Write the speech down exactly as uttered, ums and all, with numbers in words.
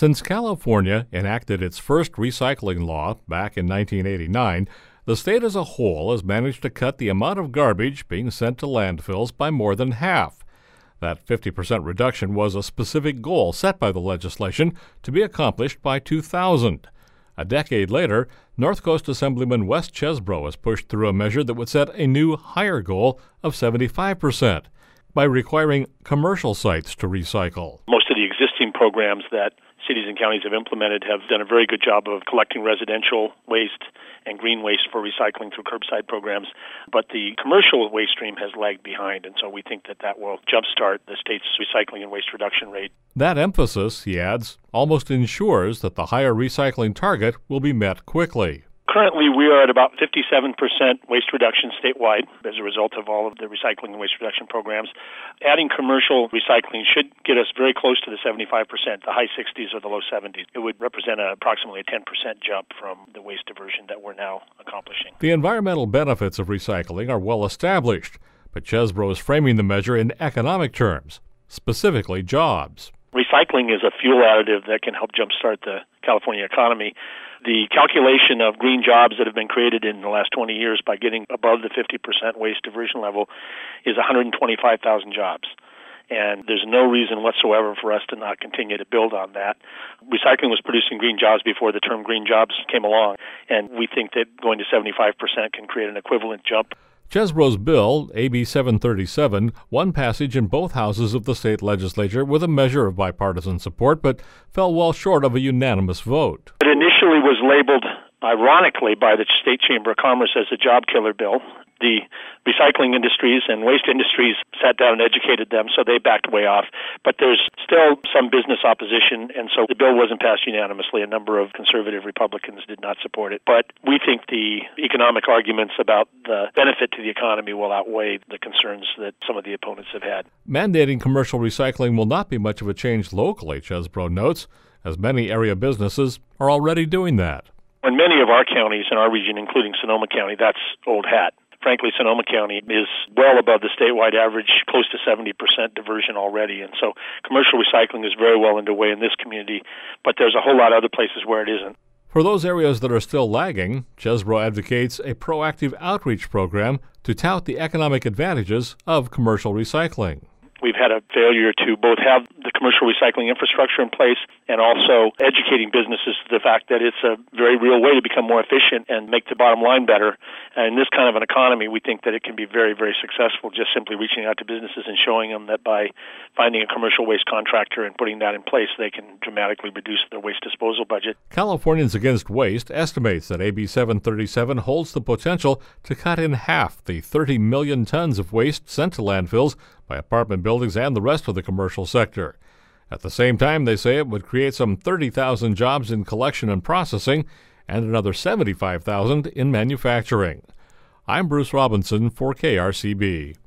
Since California enacted its first recycling law back in nineteen eighty-nine, the state as a whole has managed to cut the amount of garbage being sent to landfills by more than half. That fifty percent reduction was a specific goal set by the legislation to be accomplished by two thousand. A decade later, North Coast Assemblyman Wes Chesbro has pushed through a measure that would set a new, higher goal of seventy-five percent by requiring commercial sites to recycle. Most of the existing programs that cities and counties have implemented have done a very good job of collecting residential waste and green waste for recycling through curbside programs, but the commercial waste stream has lagged behind, and so we think that that will jumpstart the state's recycling and waste reduction rate. That emphasis, he adds, almost ensures that the higher recycling target will be met quickly. Currently, we are at about fifty-seven percent waste reduction statewide as a result of all of the recycling and waste reduction programs. Adding commercial recycling should get us very close to the seventy-five percent, the high sixties or the low seventies. It would represent a, approximately a ten percent jump from the waste diversion that we're now accomplishing. The environmental benefits of recycling are well established, but Chesbro is framing the measure in economic terms, specifically jobs. Recycling is a fuel additive that can help jumpstart the California economy. The calculation of green jobs that have been created in the last twenty years by getting above the fifty percent waste diversion level is one hundred twenty-five thousand jobs. And there's no reason whatsoever for us to not continue to build on that. Recycling was producing green jobs before the term green jobs came along, and we think that going to seventy-five percent can create an equivalent jump. Chesbro's bill, A B seven thirty-seven, won passage in both houses of the state legislature with a measure of bipartisan support, but fell well short of a unanimous vote. It initially was labeled, ironically, by the State Chamber of Commerce as a job killer bill. The recycling industries and waste industries sat down and educated them, so they backed way off. But there's still some business opposition, and so the bill wasn't passed unanimously. A number of conservative Republicans did not support it. But we think the economic arguments about the benefit to the economy will outweigh the concerns that some of the opponents have had. Mandating commercial recycling will not be much of a change locally, Chesbro notes, as many area businesses are already doing that. In many of our counties in our region, including Sonoma County, that's old hat. Frankly, Sonoma County is well above the statewide average, close to seventy percent diversion already. And so commercial recycling is very well underway in this community, but there's a whole lot of other places where it isn't. For those areas that are still lagging, Chesbro advocates a proactive outreach program to tout the economic advantages of commercial recycling. We've had a failure to both have the commercial recycling infrastructure in place and also educating businesses to the fact that it's a very real way to become more efficient and make the bottom line better. And in this kind of an economy, we think that it can be very, very successful just simply reaching out to businesses and showing them that by finding a commercial waste contractor and putting that in place, they can dramatically reduce their waste disposal budget. Californians Against Waste estimates that A B seven thirty-seven holds the potential to cut in half the thirty million tons of waste sent to landfills by apartment buildings and the rest of the commercial sector. At the same time, they say it would create some thirty thousand jobs in collection and processing and another seventy-five thousand in manufacturing. I'm Bruce Robinson for K R C B.